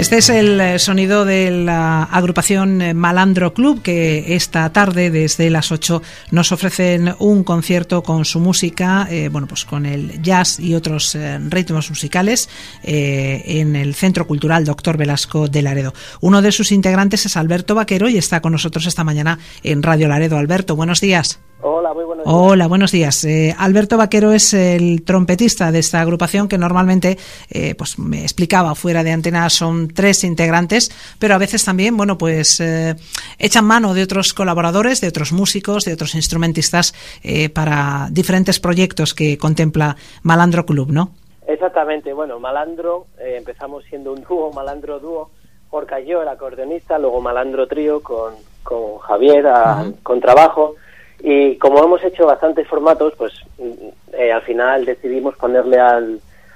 Este es el sonido de la agrupación Malandro Club, que esta tarde desde las 8 nos ofrecen un concierto con su música, pues con el jazz y otros ritmos musicales en el Centro Cultural Doctor Velasco de Laredo. Uno de sus integrantes es Alberto Vaquero y está con nosotros esta mañana en Radio Laredo. Alberto, buenos días. Hola, muy buenos días. Hola, buenos días. Alberto Vaquero es el trompetista de esta agrupación que normalmente, pues me explicaba fuera de antena, son 3 integrantes, pero a veces también, echan mano de otros colaboradores, de otros músicos, de otros instrumentistas para diferentes proyectos que contempla Malandro Club, ¿no? Exactamente. Bueno, Malandro, empezamos siendo un dúo, Malandro Dúo, Gorka y yo, el acordeonista, luego Malandro Trío con Javier con trabajo. Y como hemos hecho bastantes formatos, pues al final decidimos ponerle al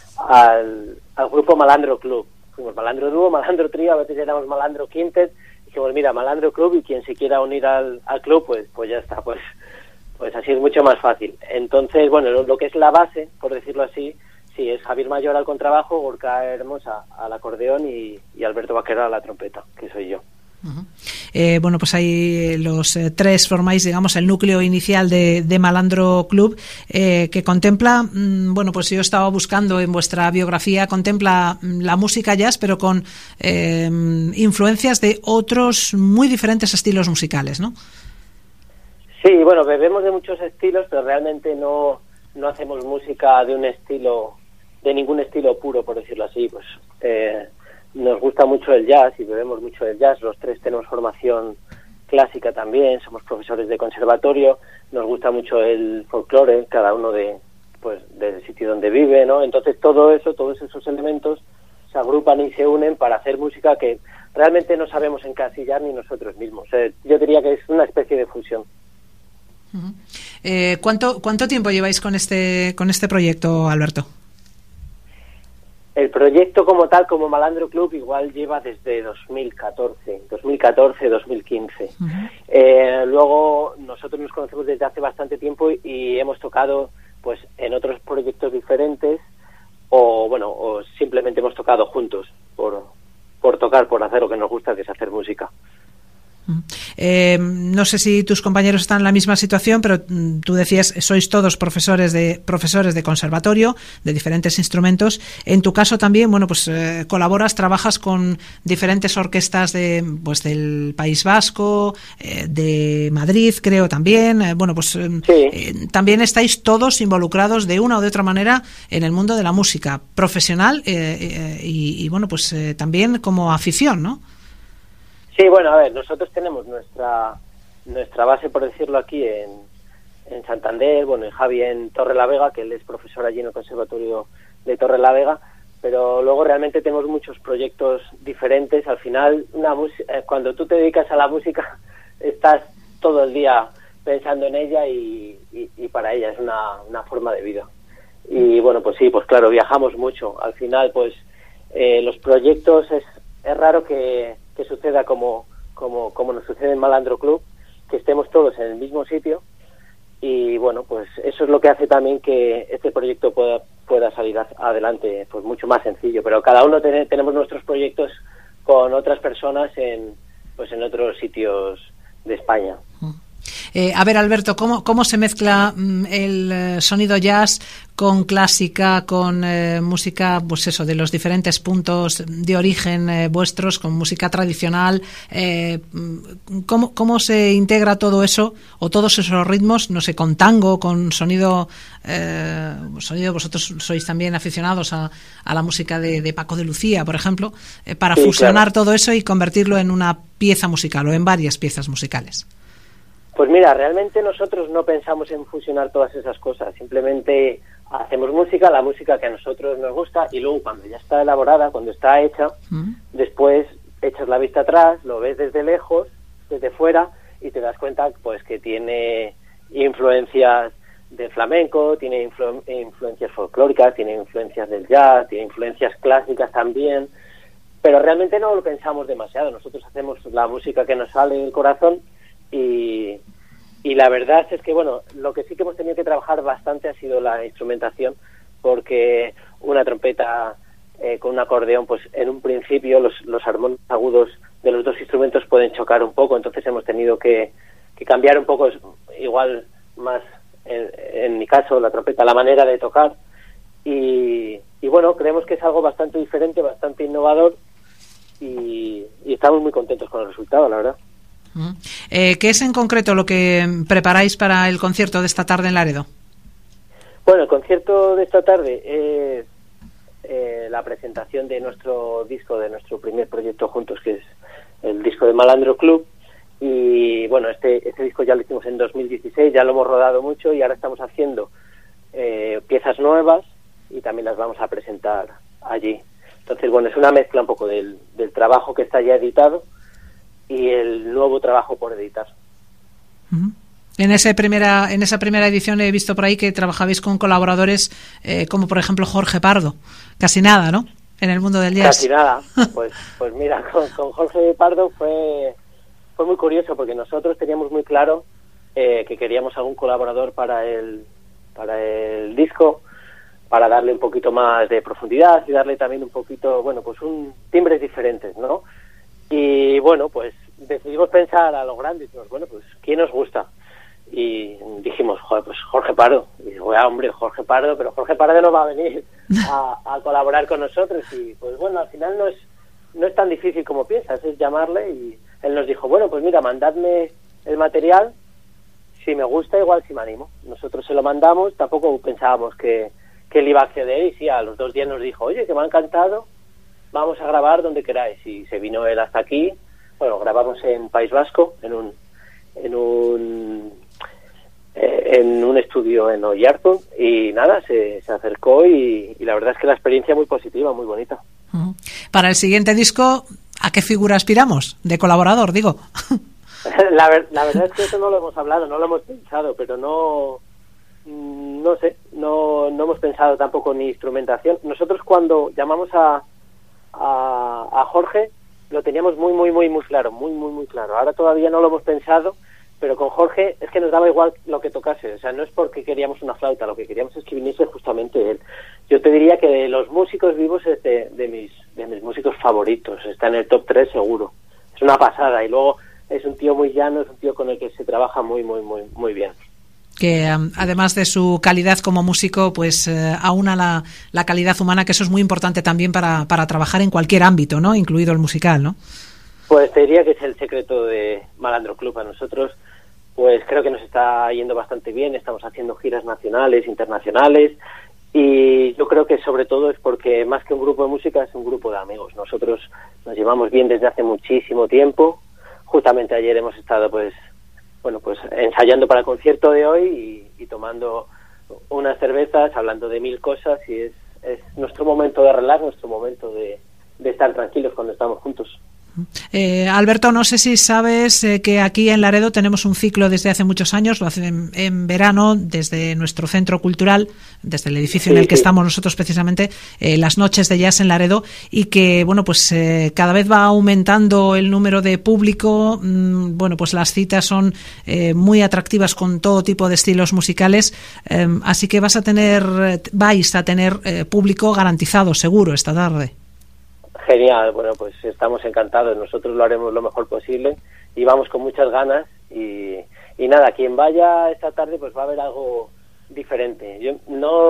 grupo Malandro Club. Fuimos Malandro Dúo, Malandro Trío, a veces éramos Malandro Quintet. Dijimos, mira, Malandro Club, y quien se quiera unir al club, pues ya está, pues así es mucho más fácil. Entonces, bueno, lo que es la base, por decirlo así, sí, es Javier Mayor al contrabajo, Gorka Hermosa al acordeón y Alberto Vaquero a la trompeta, que soy yo. Uh-huh. Pues ahí los 3 formáis, digamos, el núcleo inicial de Malandro Club, que contempla, pues yo estaba buscando en vuestra biografía, contempla la música jazz, pero con influencias de otros muy diferentes estilos musicales, ¿no? Sí, bueno, bebemos de muchos estilos, pero realmente no hacemos música de un estilo, de ningún estilo puro, por decirlo así. Pues nos gusta mucho el jazz y bebemos mucho del jazz. Los 3 tenemos formación clásica también, somos profesores de conservatorio, nos gusta mucho el folclore, cada uno del sitio donde vive, ¿no? Entonces todos esos elementos se agrupan y se unen para hacer música que realmente no sabemos encasillar ni nosotros mismos. Yo diría que es una especie de fusión. Uh-huh. ¿Cuánto tiempo lleváis con este proyecto, Alberto? El proyecto como tal, como Malandro Club, igual lleva desde 2014, 2015. Uh-huh. Luego nosotros nos conocemos desde hace bastante tiempo y hemos tocado pues en otros proyectos diferentes o simplemente hemos tocado juntos por tocar, por hacer lo que nos gusta, que es hacer música. No sé si tus compañeros están en la misma situación, pero tú decías, sois todos profesores de conservatorio, de diferentes instrumentos. En tu caso también, colaboras, trabajas con diferentes orquestas del País Vasco, de Madrid, creo también. Sí. También estáis todos involucrados de una o de otra manera en el mundo de la música profesional también como afición, ¿no? Sí, bueno, a ver, nosotros tenemos nuestra base, por decirlo aquí, en Santander, en Javi en Torrelavega, que él es profesor allí en el Conservatorio de Torrelavega, pero luego realmente tenemos muchos proyectos diferentes. Al final, cuando tú te dedicas a la música, estás todo el día pensando en ella y para ella es una forma de vida. Y claro, viajamos mucho. Al final, los proyectos es raro que suceda como nos sucede en Malandro Club, que estemos todos en el mismo sitio y eso es lo que hace también que este proyecto pueda salir adelante mucho más sencillo, pero cada uno tenemos nuestros proyectos con otras personas en otros sitios de España. A ver, Alberto, ¿cómo se mezcla el sonido jazz con clásica, con música, de los diferentes puntos de origen vuestros, con música tradicional? ¿Cómo se integra todo eso, o todos esos ritmos, con tango, con sonido? Vosotros sois también aficionados a la música de Paco de Lucía, por ejemplo, para fusionar todo eso y convertirlo en una pieza musical o en varias piezas musicales. Pues mira, realmente nosotros no pensamos en fusionar todas esas cosas, simplemente hacemos música, la música que a nosotros nos gusta, y luego cuando ya está elaborada, cuando está hecha, después echas la vista atrás, lo ves desde lejos, desde fuera, y te das cuenta que tiene influencias de flamenco, tiene influencias folclóricas, tiene influencias del jazz, tiene influencias clásicas también, pero realmente no lo pensamos demasiado. Nosotros hacemos la música que nos sale del corazón. Y la verdad es que, lo que sí que hemos tenido que trabajar bastante ha sido la instrumentación, porque una trompeta con un acordeón, pues en un principio los armónicos agudos de los dos instrumentos pueden chocar un poco, entonces hemos tenido que cambiar un poco, igual más en mi caso la trompeta, la manera de tocar, y bueno, creemos que es algo bastante diferente, bastante innovador, y estamos muy contentos con el resultado, la verdad. ¿Qué es en concreto lo que preparáis para el concierto de esta tarde en Laredo? Bueno, el concierto de esta tarde es la presentación de nuestro disco, de nuestro primer proyecto juntos, que es el disco de Malandro Club. Y bueno, este disco ya lo hicimos en 2016, ya lo hemos rodado mucho y ahora estamos haciendo piezas nuevas y también las vamos a presentar allí. Entonces, bueno, es una mezcla un poco del trabajo que está ya editado y el nuevo trabajo por editar. Uh-huh. En esa primera edición he visto por ahí que trabajabais con colaboradores como por ejemplo Jorge Pardo. Casi nada, ¿no? En el mundo del jazz. Casi nada. Pues mira, con Jorge Pardo fue muy curioso porque nosotros teníamos muy claro que queríamos algún colaborador para el disco, para darle un poquito más de profundidad y darle también un poquito, bueno, pues timbres diferentes, ¿no? Y bueno, pues decidimos pensar a lo grande y dijimos, bueno, pues ¿quién nos gusta? Y dijimos, joder, pues Jorge Pardo. Y digo, hombre, Jorge Pardo, pero Jorge Pardo no va a venir a colaborar con nosotros. Y pues bueno, al final no es tan difícil como piensas, es llamarle. Y él nos dijo, bueno, pues mira, mandadme el material, si me gusta, igual si me animo. Nosotros se lo mandamos, tampoco pensábamos que él iba a acceder, y sí, a los 2 días nos dijo, oye, que me ha encantado, vamos a grabar donde queráis. Y se vino él hasta aquí. Bueno, grabamos en País Vasco, en un estudio en Oiartzun, y nada, se acercó y la verdad es que la experiencia muy positiva, muy bonita. Uh-huh. Para el siguiente disco, ¿a qué figura aspiramos? De colaborador, digo. La verdad es que eso no lo hemos hablado, no lo hemos pensado, pero no sé, no hemos pensado tampoco ni instrumentación. Nosotros cuando llamamos a Jorge lo teníamos muy claro, muy claro. Ahora todavía no lo hemos pensado, pero con Jorge es que nos daba igual lo que tocase, o sea, no es porque queríamos una flauta, lo que queríamos es que viniese justamente él. Yo te diría que de los músicos vivos es de mis músicos favoritos, está en el top 3 seguro, es una pasada, y luego es un tío muy llano, es un tío con el que se trabaja muy bien. Que además de su calidad como músico, pues aúna la calidad humana, que eso es muy importante también para trabajar en cualquier ámbito, ¿no? Incluido el musical, ¿no? Pues te diría que es el secreto de Malandro Club. A nosotros, pues creo que nos está yendo bastante bien, estamos haciendo giras nacionales, internacionales, y yo creo que sobre todo es porque más que un grupo de música es un grupo de amigos. Nosotros nos llevamos bien desde hace muchísimo tiempo. Justamente ayer hemos estado pues ensayando para el concierto de hoy y tomando unas cervezas, hablando de 1000 cosas, y es nuestro momento de relax, nuestro momento de estar tranquilos cuando estamos juntos. Alberto, no sé si sabes que aquí en Laredo tenemos un ciclo desde hace muchos años, lo hacen en verano desde nuestro centro cultural, desde el edificio en el que estamos nosotros precisamente, las noches de jazz en Laredo, y que bueno, pues cada vez va aumentando el número de público. Bueno, pues las citas son muy atractivas con todo tipo de estilos musicales, así que vais a tener público garantizado seguro esta tarde. Genial, bueno, pues estamos encantados, nosotros lo haremos lo mejor posible y vamos con muchas ganas y nada, quien vaya esta tarde pues va a ver algo diferente. Yo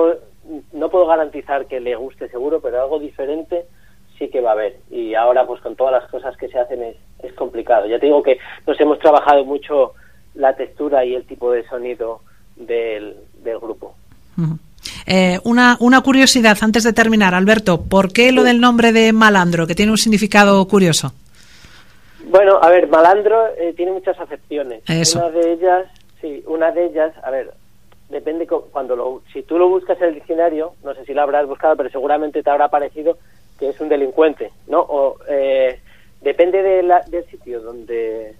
no puedo garantizar que le guste seguro, pero algo diferente sí que va a haber, y ahora pues con todas las cosas que se hacen es complicado. Ya te digo que nos hemos trabajado mucho la textura y el tipo de sonido del grupo. Uh-huh. Una curiosidad antes de terminar, Alberto, ¿por qué lo del nombre de Malandro, que tiene un significado curioso? Bueno, a ver, Malandro tiene muchas acepciones. Eso. Una de ellas, a ver, depende si tú lo buscas en el diccionario, no sé si lo habrás buscado, pero seguramente te habrá parecido que es un delincuente, ¿no? O depende del sitio donde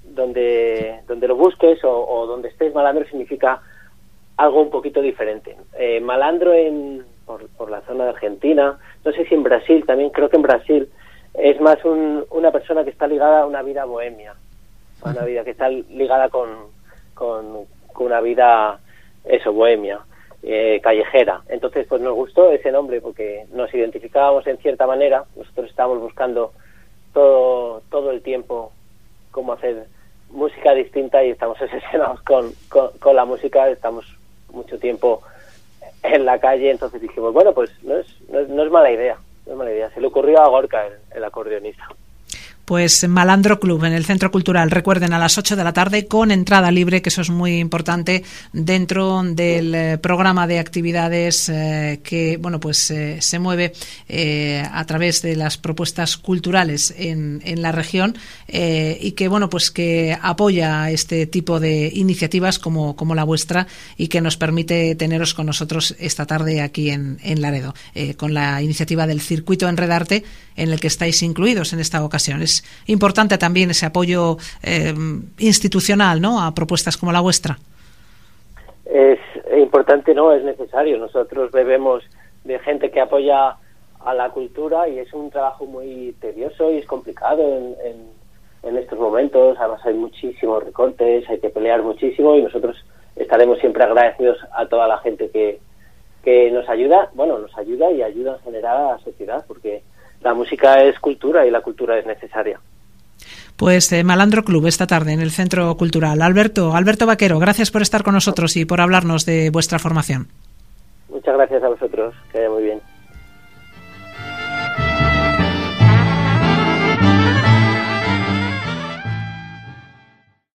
lo busques o donde estés. Malandro significa algo un poquito diferente. Malandro por la zona de Argentina, no sé si en Brasil, también creo que en Brasil es más una persona que está ligada a una vida bohemia, a una vida que está ligada con una vida bohemia. callejera. Entonces, pues nos gustó ese nombre porque nos identificábamos en cierta manera. Nosotros estábamos buscando todo el tiempo cómo hacer música distinta y estamos obsesionados con la música. Estamos mucho tiempo en la calle, entonces dijimos, bueno, pues no es mala idea. No es mala idea. Se le ocurrió a Gorka, el acordeonista. Pues Malandro Club en el Centro Cultural, recuerden, a las 8 de la tarde con entrada libre, que eso es muy importante dentro del programa de actividades que bueno, pues se mueve a través de las propuestas culturales en la región y que bueno, pues que apoya este tipo de iniciativas como la vuestra y que nos permite teneros con nosotros esta tarde aquí en Laredo, con la iniciativa del Circuito Enredarte, en el que estáis incluidos en esta ocasión. Es importante también ese apoyo institucional, ¿no?, a propuestas como la vuestra. Es importante, no, es necesario. Nosotros bebemos de gente que apoya a la cultura y es un trabajo muy tedioso y es complicado en estos momentos. Además hay muchísimos recortes, hay que pelear muchísimo y nosotros estaremos siempre agradecidos a toda la gente que nos ayuda, y ayuda en general a la sociedad, porque la música es cultura y la cultura es necesaria. Pues Malandro Club esta tarde en el Centro Cultural. Alberto Vaquero, gracias por estar con nosotros y por hablarnos de vuestra formación. Muchas gracias a vosotros, que vaya muy bien.